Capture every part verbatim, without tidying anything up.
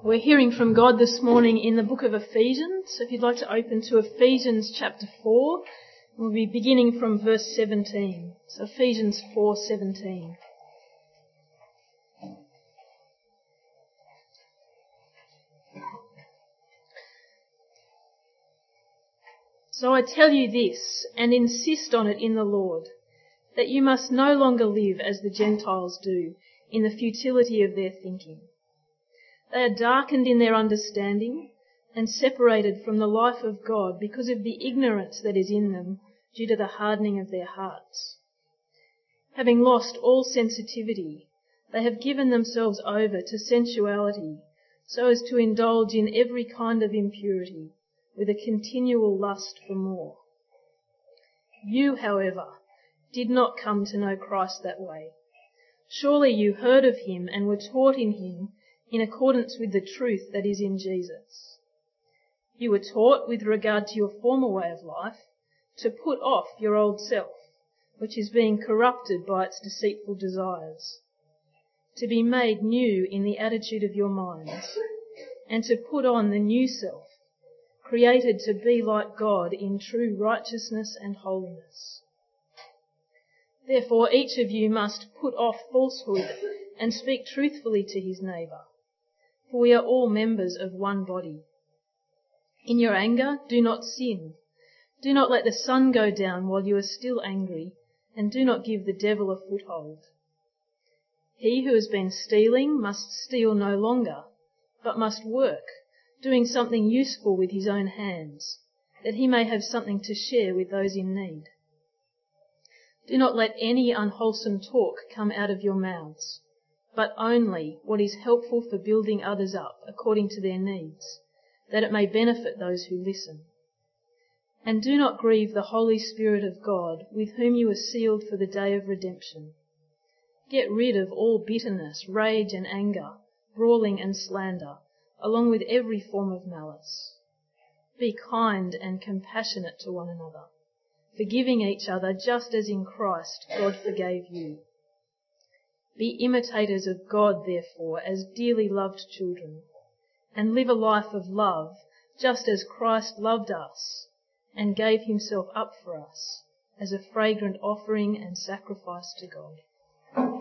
We're hearing from God this morning in the book of Ephesians. So if you'd like to open to Ephesians chapter four, we'll be beginning from verse seventeen. So Ephesians four seventeen. So I tell you this, and insist on it in the Lord, that you must no longer live as the Gentiles do, in the futility of their thinking. They are darkened in their understanding and separated from the life of God because of the ignorance that is in them due to the hardening of their hearts. Having lost all sensitivity, they have given themselves over to sensuality so as to indulge in every kind of impurity with a continual lust for more. You, however, did not come to know Christ that way. Surely you heard of him and were taught in him in accordance with the truth that is in Jesus. You were taught with regard to your former way of life to put off your old self, which is being corrupted by its deceitful desires, to be made new in the attitude of your minds, and to put on the new self, created to be like God in true righteousness and holiness. Therefore each of you must put off falsehood and speak truthfully to his neighbour, for we are all members of one body. In your anger, do not sin. Do not let the sun go down while you are still angry, and do not give the devil a foothold. He who has been stealing must steal no longer, but must work, doing something useful with his own hands, that he may have something to share with those in need. Do not let any unwholesome talk come out of your mouths, but only what is helpful for building others up according to their needs, that it may benefit those who listen. And do not grieve the Holy Spirit of God, with whom you are sealed for the day of redemption. Get rid of all bitterness, rage and anger, brawling and slander, along with every form of malice. Be kind and compassionate to one another, forgiving each other just as in Christ God forgave you. Be imitators of God, therefore, as dearly loved children, and live a life of love, just as Christ loved us and gave himself up for us as a fragrant offering and sacrifice to God.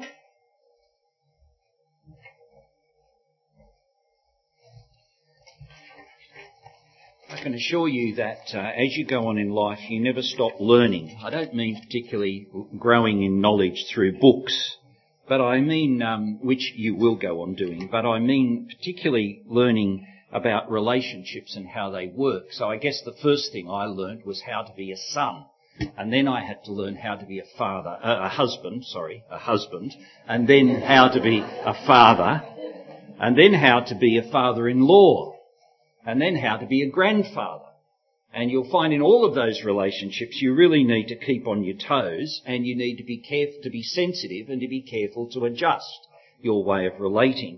I can assure you that uh, as you go on in life, you never stop learning. I don't mean particularly growing in knowledge through books, but I mean, um, which you will go on doing, but I mean particularly learning about relationships and how they work. So I guess the first thing I learned was how to be a son. And then I had to learn how to be a father, uh, a husband, sorry, a husband, and then how to be a father, and then how to be a father-in-law, and then how to be a grandfather. And you'll find in all of those relationships you really need to keep on your toes, and you need to be careful, to be sensitive and to be careful to adjust your way of relating.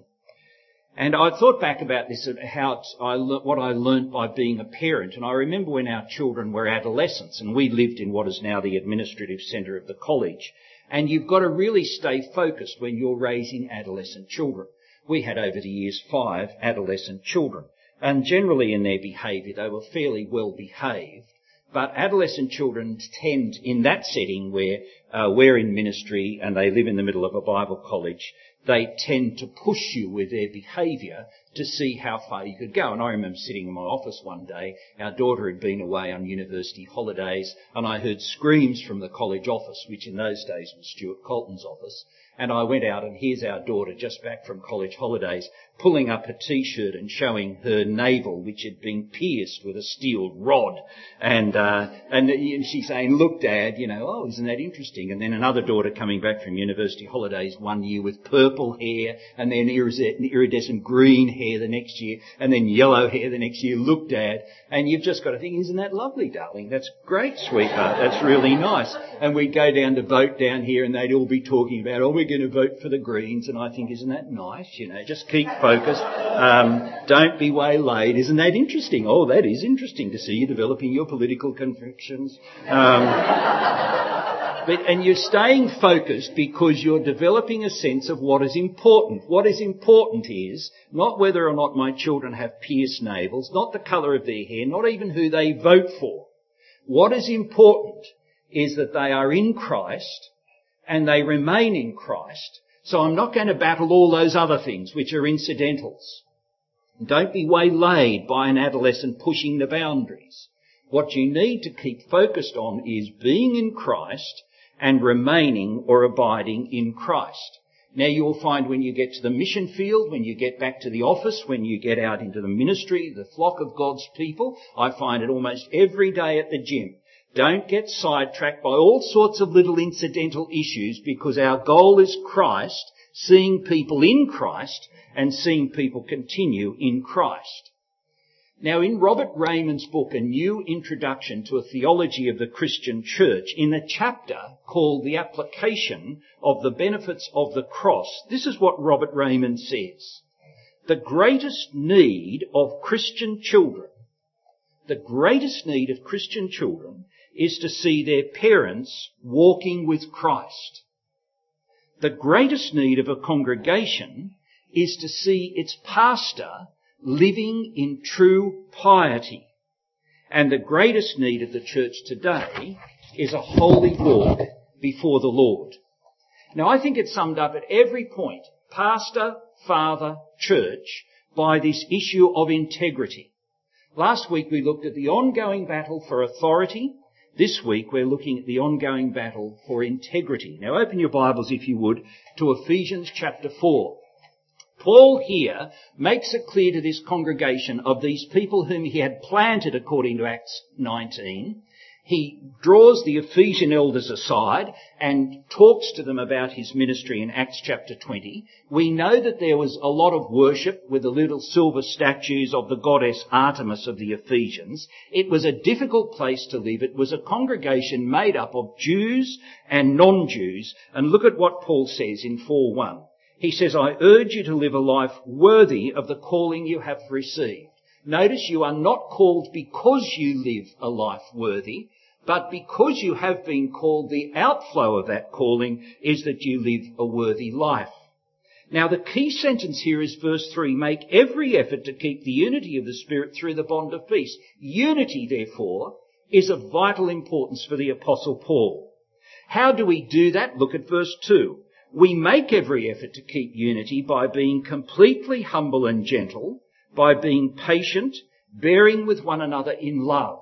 And I thought back about this, how I, what I learnt by being a parent. And I remember when our children were adolescents and we lived in what is now the administrative centre of the college. And you've got to really stay focused when you're raising adolescent children. We had over the years five adolescent children. And generally in their behaviour, they were fairly well behaved. But adolescent children tend, in that setting where uh, we're in ministry and they live in the middle of a Bible college, they tend to push you with their behaviour to see how far you could go. And I remember sitting in my office one day, our daughter had been away on university holidays, and I heard screams from the college office, which in those days was Stuart Colton's office. And I went out, and here's our daughter just back from college holidays, pulling up her T-shirt and showing her navel, which had been pierced with a steel rod. And uh, and she's saying, look, Dad, you know, oh, isn't that interesting? And then another daughter coming back from university holidays one year with purple hair, and then iridescent green hair the next year, and then yellow hair the next year. Look, Dad. And you've just got to think, isn't that lovely, darling? That's great, sweetheart. That's really nice. And we'd go down to vote down here, and they'd all be talking about, oh, we're going to vote for the Greens. And I think, isn't that nice? You know, just keep focused. Um, don't be waylaid. Isn't that interesting? Oh, that is interesting to see you developing your political convictions. Um, But, and you're staying focused because you're developing a sense of what is important. What is important is not whether or not my children have pierced navels, not the colour of their hair, not even who they vote for. What is important is that they are in Christ and they remain in Christ. So I'm not going to battle all those other things which are incidentals. Don't be waylaid by an adolescent pushing the boundaries. What you need to keep focused on is being in Christ and remaining or abiding in Christ. Now you'll find when you get to the mission field, when you get back to the office, when you get out into the ministry, the flock of God's people, I find it almost every day at the gym. Don't get sidetracked by all sorts of little incidental issues, because our goal is Christ, seeing people in Christ and seeing people continue in Christ. Now, in Robert Raymond's book, A New Introduction to a Theology of the Christian Church, in a chapter called The Application of the Benefits of the Cross, this is what Robert Raymond says. The greatest need of Christian children, the greatest need of Christian children is to see their parents walking with Christ. The greatest need of a congregation is to see its pastor living in true piety. And the greatest need of the church today is a holy walk before the Lord. Now, I think it's summed up at every point, pastor, father, church, by this issue of integrity. Last week we looked at the ongoing battle for authority. This week we're looking at the ongoing battle for integrity. Now open your Bibles, if you would, to Ephesians chapter four. Paul here makes it clear to this congregation of these people whom he had planted according to Acts nineteen. He draws the Ephesian elders aside and talks to them about his ministry in Acts chapter twenty. We know that there was a lot of worship with the little silver statues of the goddess Artemis of the Ephesians. It was a difficult place to live. It was a congregation made up of Jews and non-Jews. And look at what Paul says in four one. He says, I urge you to live a life worthy of the calling you have received. Notice you are not called because you live a life worthy, but because you have been called, the outflow of that calling is that you live a worthy life. Now the key sentence here is verse three, make every effort to keep the unity of the Spirit through the bond of peace. Unity, therefore, is of vital importance for the Apostle Paul. How do we do that? Look at verse two. We make every effort to keep unity by being completely humble and gentle, by being patient, bearing with one another in love.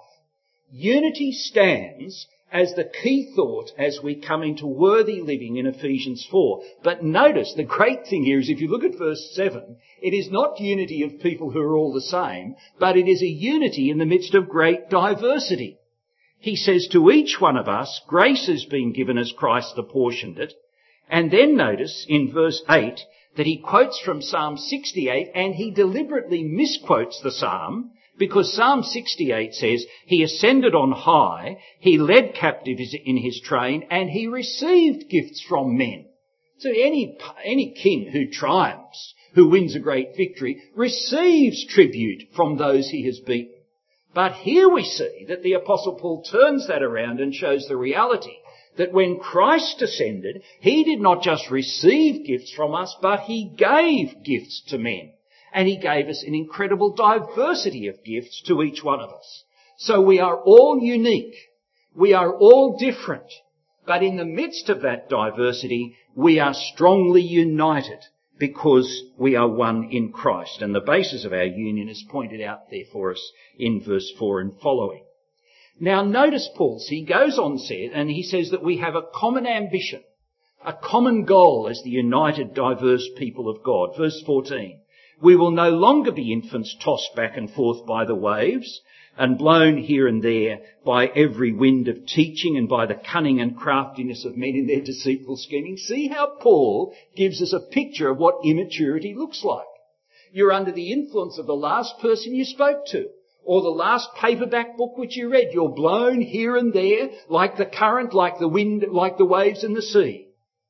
Unity stands as the key thought as we come into worthy living in Ephesians four. But notice the great thing here is if you look at verse seven, it is not unity of people who are all the same, but it is a unity in the midst of great diversity. He says to each one of us, grace has been given as Christ apportioned it. And then notice in verse eight that he quotes from Psalm sixty-eight, and he deliberately misquotes the psalm, because Psalm sixty-eight says, he ascended on high, he led captives in his train, and he received gifts from men. So any, any king who triumphs, who wins a great victory, receives tribute from those he has beaten. But here we see that the Apostle Paul turns that around and shows the reality that when Christ ascended, he did not just receive gifts from us, but he gave gifts to men. And he gave us an incredible diversity of gifts to each one of us. So we are all unique. We are all different. But in the midst of that diversity, we are strongly united because we are one in Christ. And the basis of our union is pointed out there for us in verse four and following. Now notice Paul, he goes on said, and he says that we have a common ambition, a common goal as the united, diverse people of God. Verse fourteen, we will no longer be infants tossed back and forth by the waves and blown here and there by every wind of teaching and by the cunning and craftiness of men in their deceitful scheming. See how Paul gives us a picture of what immaturity looks like. You're under the influence of the last person you spoke to, or the last paperback book which you read. You're blown here and there like the current, like the wind, like the waves in the sea.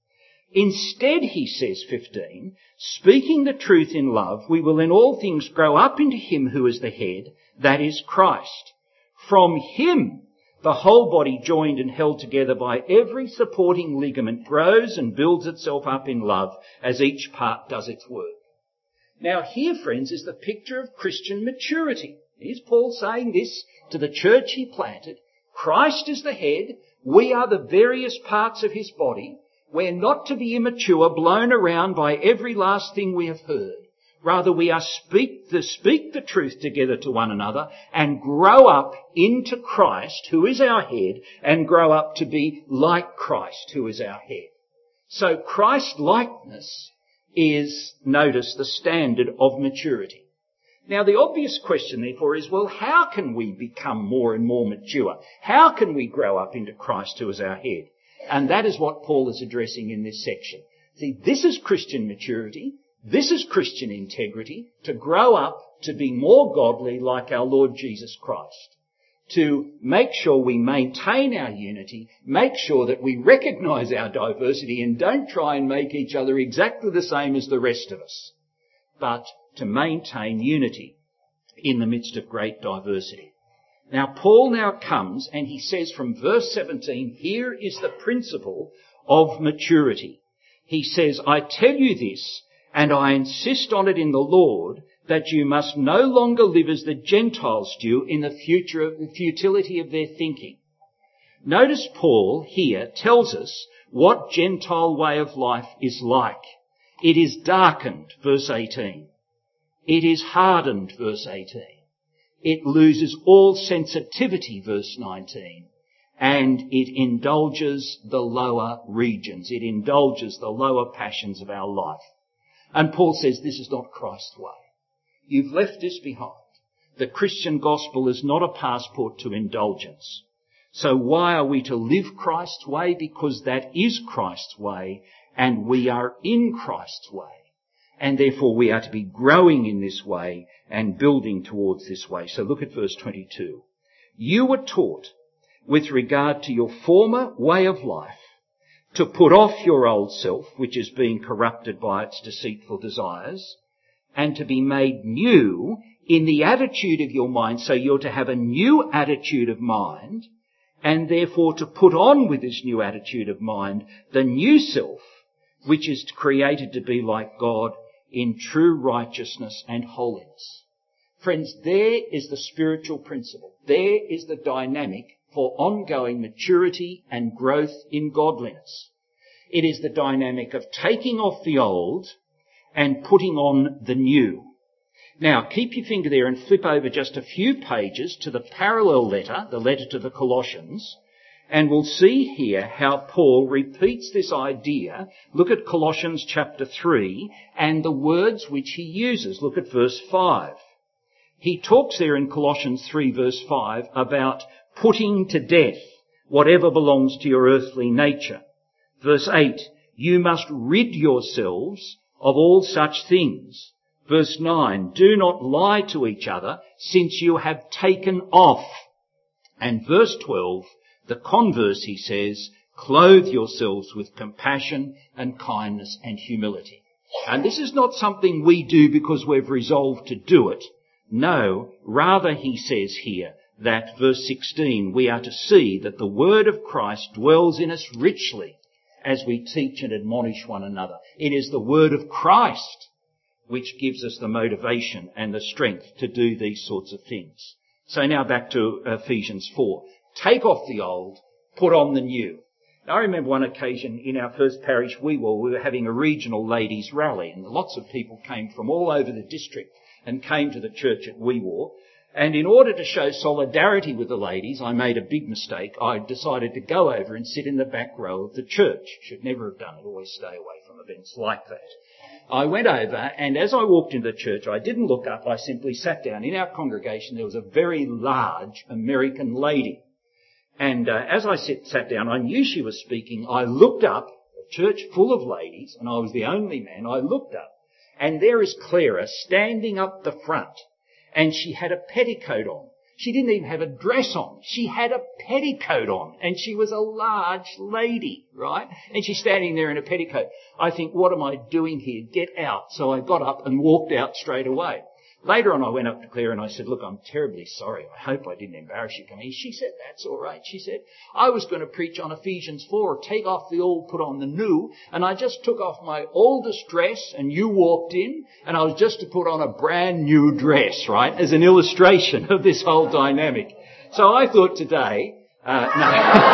Instead, he says, fifteen, speaking the truth in love, we will in all things grow up into him who is the head, that is Christ. From him The whole body, joined and held together by every supporting ligament, grows and builds itself up in love as each part does its work. Now here, friends, is the picture of Christian maturity. Here's Paul saying this to the church he planted. Christ is the head. We are the various parts of his body. We're not to be immature, blown around by every last thing we have heard. Rather, we are speak the, speak the truth together to one another and grow up into Christ, who is our head, and grow up to be like Christ, who is our head. So Christ-likeness is, notice, the standard of maturity. Now, the obvious question, therefore, is, well, how can we become more and more mature? How can we grow up into Christ, who is our head? And that is what Paul is addressing in this section. See, this is Christian maturity. This is Christian integrity, to grow up to be more godly like our Lord Jesus Christ. To make sure we maintain our unity, make sure that we recognise our diversity and don't try and make each other exactly the same as the rest of us, but to maintain unity in the midst of great diversity. Now, Paul now comes and he says from verse seventeen, here is the principle of maturity. He says, I tell you this, and I insist on it in the Lord, that you must no longer live as the Gentiles do in the future, the futility of their thinking. Notice Paul here tells us what Gentile way of life is like. It is darkened, verse eighteen. It is hardened, verse eighteen. It loses all sensitivity, verse nineteen. And it indulges the lower regions. It indulges the lower passions of our life. And Paul says this is not Christ's way. You've left this behind. The Christian gospel is not a passport to indulgence. So why are we to live Christ's way? Because that is Christ's way, and we are in Christ's way. And therefore we are to be growing in this way and building towards this way. So look at verse twenty-two. You were taught, with regard to your former way of life, to put off your old self, which is being corrupted by its deceitful desires, and to be made new in the attitude of your mind. So you're to have a new attitude of mind, and therefore to put on with this new attitude of mind the new self, which is created to be like God in true righteousness and holiness. Friends, there is the spiritual principle. There is the dynamic for ongoing maturity and growth in godliness. It is the dynamic of taking off the old and putting on the new. Now, keep your finger there and flip over just a few pages to the parallel letter, the letter to the Colossians, and we'll see here how Paul repeats this idea. Look at Colossians chapter three and the words which he uses. Look at verse five. He talks there in Colossians three verse five about putting to death whatever belongs to your earthly nature. Verse eight, you must rid yourselves of all such things. Verse nine, do not lie to each other, since you have taken off. And verse twelve, the converse, he says, clothe yourselves with compassion and kindness and humility. And this is not something we do because we've resolved to do it. No, rather he says here that, verse sixteen, we are to see that the word of Christ dwells in us richly as we teach and admonish one another. It is the word of Christ which gives us the motivation and the strength to do these sorts of things. So now back to Ephesians four. Take off the old, put on the new. Now, I remember one occasion in our first parish, Weewar, we were having a regional ladies' rally, and lots of people came from all over the district and came to the church at Weewar. And in order to show solidarity with the ladies, I made a big mistake. I decided to go over and sit in the back row of the church. Should never have done it. Always stay away from events like that. I went over, and as I walked into the church, I didn't look up. I simply sat down. In our congregation, there was a very large American lady. And uh, as I sit, sat down, I knew she was speaking. I looked up, a church full of ladies, and I was the only man. I looked up, and there is Clara standing up the front. And she had a petticoat on. She didn't even have a dress on. She had a petticoat on. And she was a large lady, right? And she's standing there in a petticoat. I think, what am I doing here? Get out. So I got up and walked out straight away. Later on I went up to Claire and I said, look, I'm terribly sorry. I hope I didn't embarrass you coming. She said, that's all right. She said, I was going to preach on Ephesians four, take off the old, put on the new, and I just took off my oldest dress and you walked in and I was just to put on a brand new dress, right, as an illustration of this whole dynamic. So I thought today, uh, no,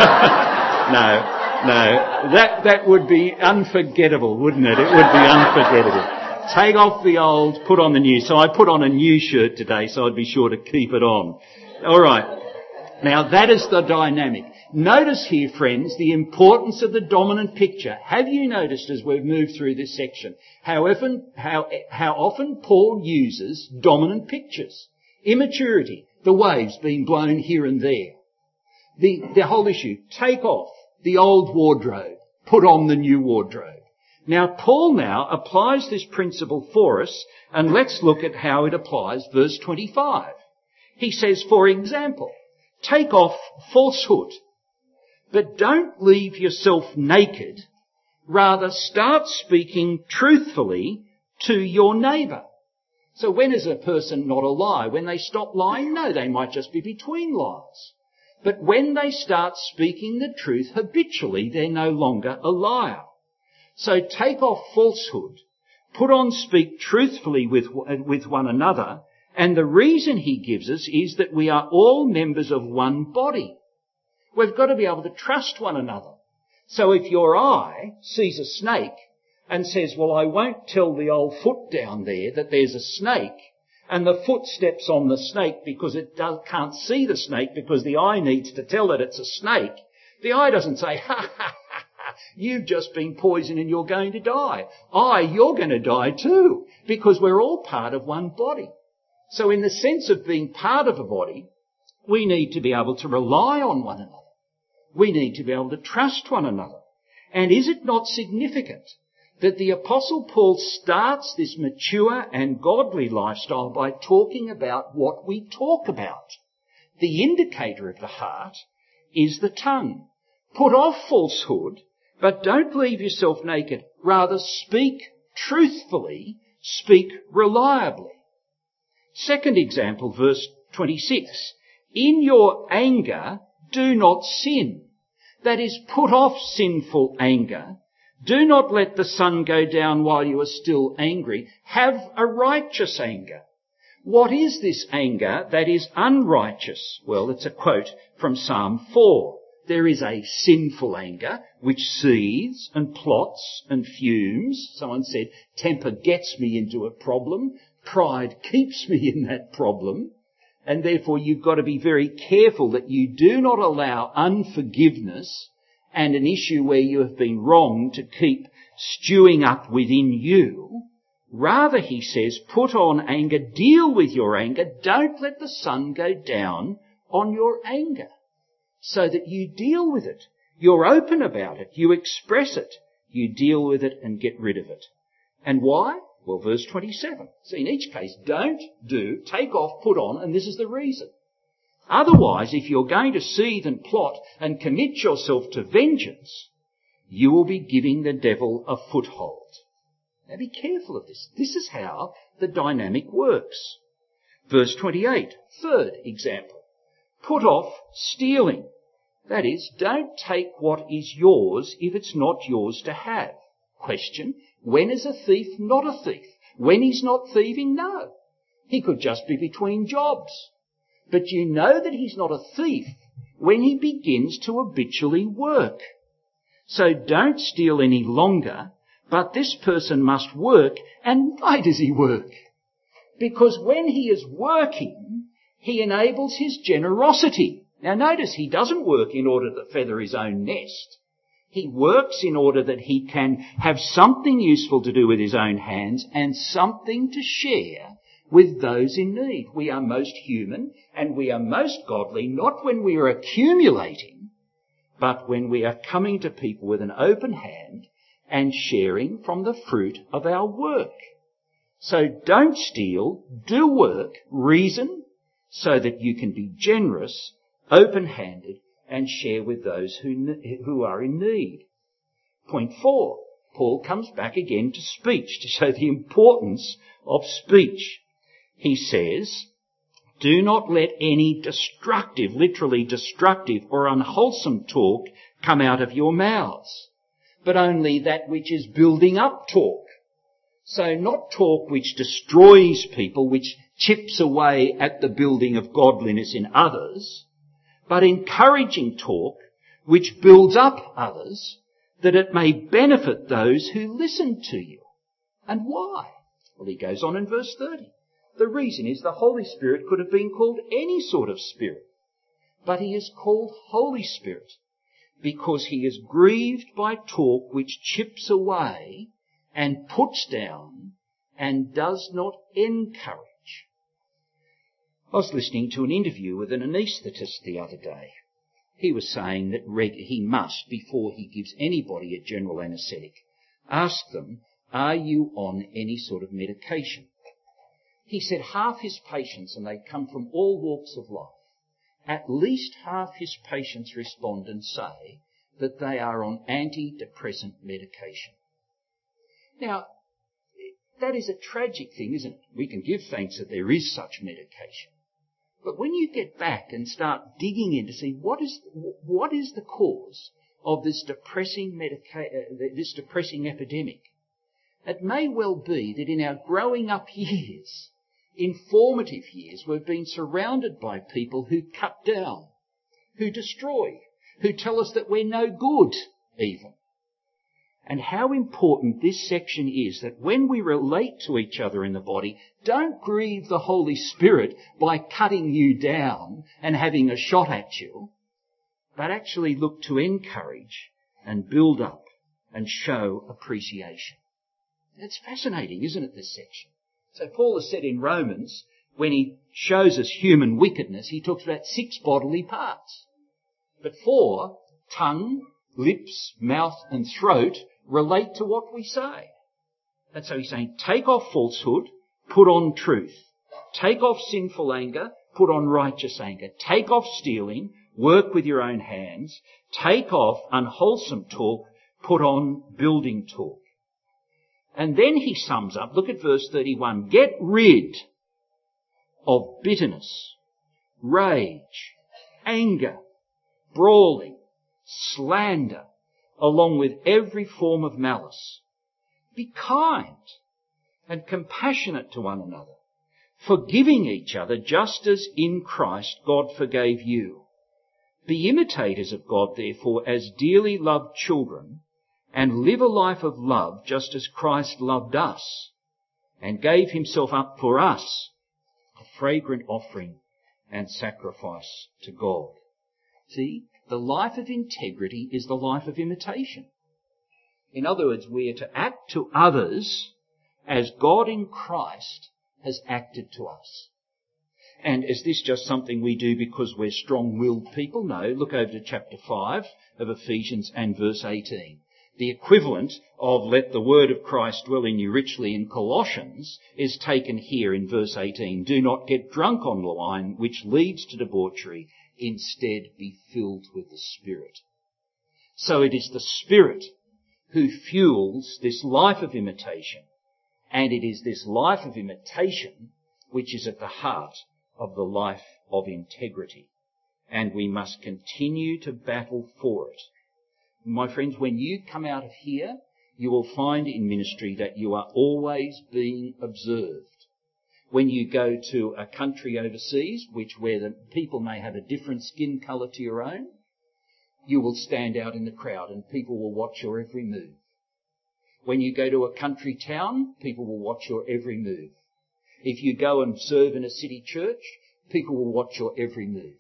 no, no, that, that would be unforgettable, wouldn't it? It would be unforgettable. Take off the old, put on the new. So I put on a new shirt today, so I'd be sure to keep it on. All right. Now that is the dynamic. Notice here, friends, the importance of the dominant picture. Have you noticed as we've moved through this section how often, how, how often Paul uses dominant pictures? Immaturity, the waves being blown here and there. The, the whole issue, take off the old wardrobe, put on the new wardrobe. Now, Paul now applies this principle for us, and let's look at how it applies verse twenty-five. He says, for example, take off falsehood, but don't leave yourself naked. Rather, start speaking truthfully to your neighbour. So when is a person not a liar? When they stop lying? No, they might just be between lies. But when they start speaking the truth habitually, they're no longer a liar. So take off falsehood, put on speak truthfully with, with one another, and the reason he gives us is that we are all members of one body. We've got to be able to trust one another. So if your eye sees a snake and says, well, I won't tell the old foot down there that there's a snake, and the foot steps on the snake because it does, can't see the snake because the eye needs to tell it it's a snake, the eye doesn't say, ha, ha, ha, you've just been poisoned and you're going to die. I, you're going to die too, because we're all part of one body. So in the sense of being part of a body, we need to be able to rely on one another. We need to be able to trust one another. And is it not significant that the Apostle Paul starts this mature and godly lifestyle by talking about what we talk about? The indicator of the heart is the tongue. Put off falsehood, but don't leave yourself naked. Rather, speak truthfully, speak reliably. Second example, verse twenty-six. In your anger, do not sin. That is, put off sinful anger. Do not let the sun go down while you are still angry. Have a righteous anger. What is this anger that is unrighteous? Well, it's a quote from Psalm four. There is a sinful anger which seethes and plots and fumes. Someone said, temper gets me into a problem. Pride keeps me in that problem. And therefore you've got to be very careful that you do not allow unforgiveness and an issue where you have been wronged to keep stewing up within you. Rather, he says, put on anger, deal with your anger. Don't let the sun go down on your anger. So that you deal with it. You're open about it. You express it. You deal with it and get rid of it. And why? Well, verse twenty-seven. So in each case, don't, do, take off, put on, and this is the reason. Otherwise, if you're going to seethe and plot and commit yourself to vengeance, you will be giving the devil a foothold. Now be careful of this. This is how the dynamic works. Verse twenty-eight. Third example. Put off stealing. That is, don't take what is yours if it's not yours to have. Question, when is a thief not a thief? When he's not thieving? No. He could just be between jobs. But you know that he's not a thief when he begins to habitually work. So don't steal any longer, but this person must work. And why does he work? Because when he is working, he enables his generosity. Now notice he doesn't work in order to feather his own nest. He works in order that he can have something useful to do with his own hands and something to share with those in need. We are most human and we are most godly not when we are accumulating, but when we are coming to people with an open hand and sharing from the fruit of our work. So don't steal, do work, reason, so that you can be generous, open-handed, and share with those who, who are in need. Point four, Paul comes back again to speech to show the importance of speech. he says, do not let any destructive, literally destructive or unwholesome talk come out of your mouths, but only that which is building up talk. So not talk which destroys people, which chips away at the building of godliness in others, but encouraging talk which builds up others, that it may benefit those who listen to you. And why? Well, he goes on in verse thirty. The reason is the Holy Spirit could have been called any sort of spirit, but he is called Holy Spirit because he is grieved by talk which chips away and puts down and does not encourage. I was listening to an interview with an anaesthetist the other day. He was saying that reg- he must, before he gives anybody a general anaesthetic, ask them, are you on any sort of medication? He said half his patients, and they come from all walks of life, at least half his patients respond and say that they are on antidepressant medication. Now, that is a tragic thing, isn't it? We can give thanks that there is such medication. But when you get back and start digging in to see what is what is the cause of this depressing medica- this depressing epidemic, it may well be that in our growing up years, in formative years, we've been surrounded by people who cut down, who destroy, who tell us that we're no good even. And how important this section is, that when we relate to each other in the body, don't grieve the Holy Spirit by cutting you down and having a shot at you, but actually look to encourage and build up and show appreciation. It's fascinating, isn't it, this section? So Paul has said in Romans, when he shows us human wickedness, he talks about six bodily parts. But four, tongue, lips, mouth and throat, relate to what we say. And so he's saying, take off falsehood, put on truth. Take off sinful anger, put on righteous anger. Take off stealing, work with your own hands. Take off unwholesome talk, put on building talk. And then he sums up, look at verse thirty-one, get rid of bitterness, rage, anger, brawling, slander, along with every form of malice. Be kind and compassionate to one another, forgiving each other just as in Christ God forgave you. Be imitators of God, therefore, as dearly loved children, and live a life of love just as Christ loved us and gave himself up for us, a fragrant offering and sacrifice to God. See, the life of integrity is the life of imitation. In other words, we are to act to others as God in Christ has acted to us. And is this just something we do because we're strong-willed people? No, look over to chapter five of Ephesians and verse eighteen. The equivalent of let the word of Christ dwell in you richly in Colossians is taken here in verse eighteen. Do not get drunk on wine, which leads to debauchery. Instead, be filled with the Spirit. So it is the Spirit who fuels this life of imitation. And it is this life of imitation which is at the heart of the life of integrity. And we must continue to battle for it. My friends, when you come out of here, you will find in ministry that you are always being observed. When you go to a country overseas, which where the people may have a different skin colour to your own, you will stand out in the crowd and people will watch your every move. When you go to a country town, people will watch your every move. If you go and serve in a city church, people will watch your every move.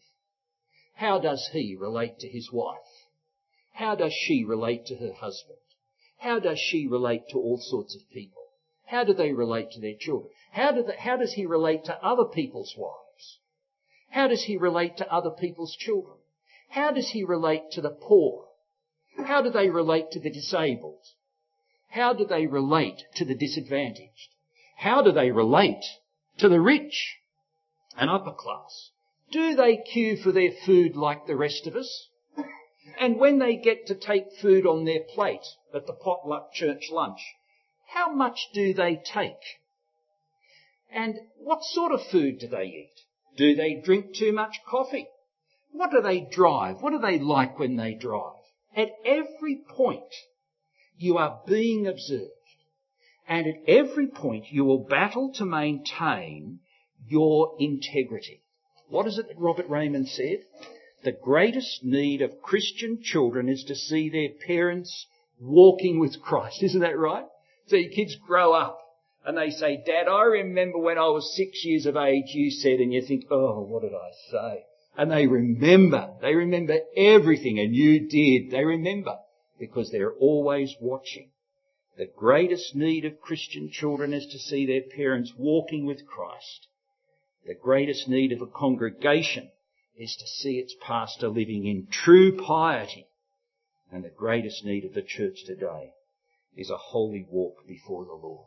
How does he relate to his wife? How does she relate to her husband? How does she relate to all sorts of people? How do they relate to their children? How, do they, how does he relate to other people's wives? How does he relate to other people's children? How does he relate to the poor? How do they relate to the disabled? How do they relate to the disadvantaged? How do they relate to the rich and upper class? Do they queue for their food like the rest of us? And when they get to take food on their plate at the potluck church lunch, how much do they take? And what sort of food do they eat? Do they drink too much coffee? What do they drive? What do they like when they drive? At every point, you are being observed. And at every point, you will battle to maintain your integrity. What is it that Robert Raymond said? The greatest need of Christian children is to see their parents walking with Christ. Isn't that right? So your kids grow up and they say, Dad, I remember when I was six years of age, you said, and you think, oh, what did I say? And they remember. They remember everything, and you did. They remember because they're always watching. The greatest need of Christian children is to see their parents walking with Christ. The greatest need of a congregation is to see its pastor living in true piety. And the greatest need of the church today is a holy walk before the Lord.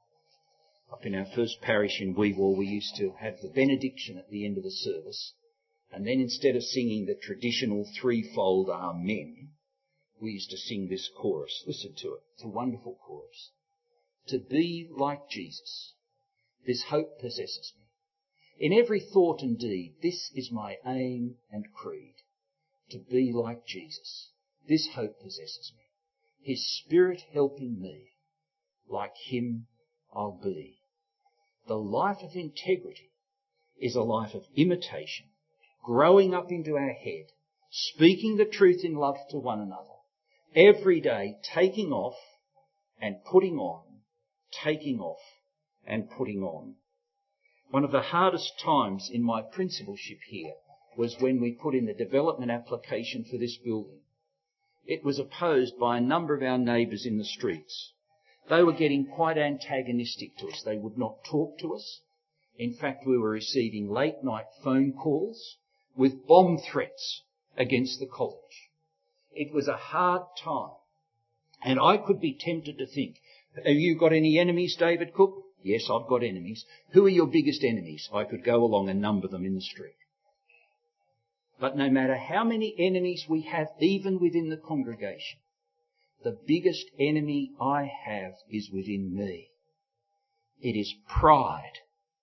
Up in our first parish in Weewar, we used to have the benediction at the end of the service. And then instead of singing the traditional threefold Amen, we used to sing this chorus. Listen to it. It's a wonderful chorus. To be like Jesus, this hope possesses me. In every thought and deed, this is my aim and creed. To be like Jesus, this hope possesses me. His Spirit helping me, like Him I'll be. The life of integrity is a life of imitation, growing up into our head, speaking the truth in love to one another, every day taking off and putting on, taking off and putting on. One of the hardest times in my principalship here was when we put in the development application for this building. It was opposed by a number of our neighbours in the streets. They were getting quite antagonistic to us. They would not talk to us. In fact, we were receiving late night phone calls with bomb threats against the college. It was a hard time. And I could be tempted to think, have you got any enemies, David Cook? Yes, I've got enemies. Who are your biggest enemies? I could go along and number them in the street. But no matter how many enemies we have, even within the congregation, the biggest enemy I have is within me. It is pride.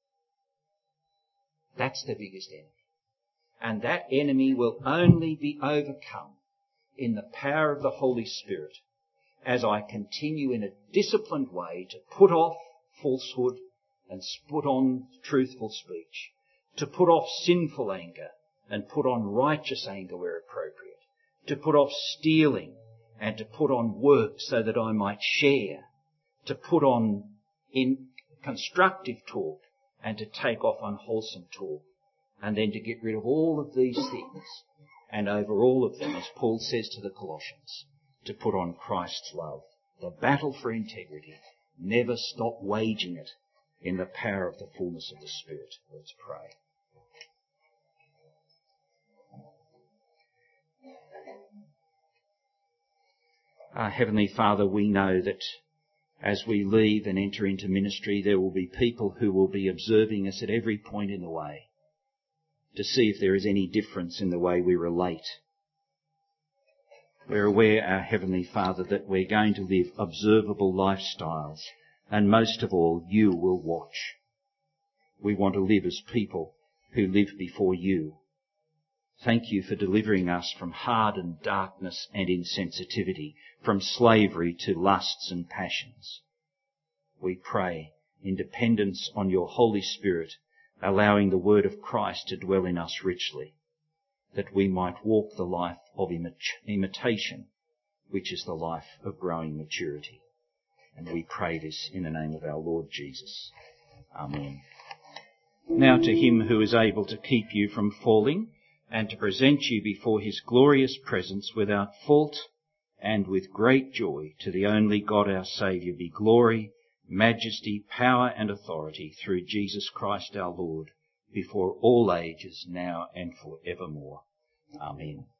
That's the biggest enemy. And that enemy will only be overcome in the power of the Holy Spirit as I continue in a disciplined way to put off falsehood and put on truthful speech, to put off sinful anger and put on righteous anger where appropriate, to put off stealing and to put on work so that I might share, to put on in constructive talk and to take off unwholesome talk, and then to get rid of all of these things, and over all of them, as Paul says to the Colossians, to put on Christ's love. The battle for integrity. Never stop waging it in the power of the fullness of the Spirit. Let's pray. Our Heavenly Father, we know that as we leave and enter into ministry, there will be people who will be observing us at every point in the way to see if there is any difference in the way we relate. We're aware, our Heavenly Father, that we're going to live observable lifestyles, and most of all, you will watch. We want to live as people who live before you. Thank you for delivering us from hardened darkness and insensitivity, from slavery to lusts and passions. We pray in dependence on your Holy Spirit, allowing the word of Christ to dwell in us richly, that we might walk the life of imitation, which is the life of growing maturity. And we pray this in the name of our Lord Jesus. Amen. Now to him who is able to keep you from falling and to present you before his glorious presence without fault and with great joy, to the only God our Saviour be glory, majesty, power and authority through Jesus Christ our Lord, before all ages, now and for evermore. Amen.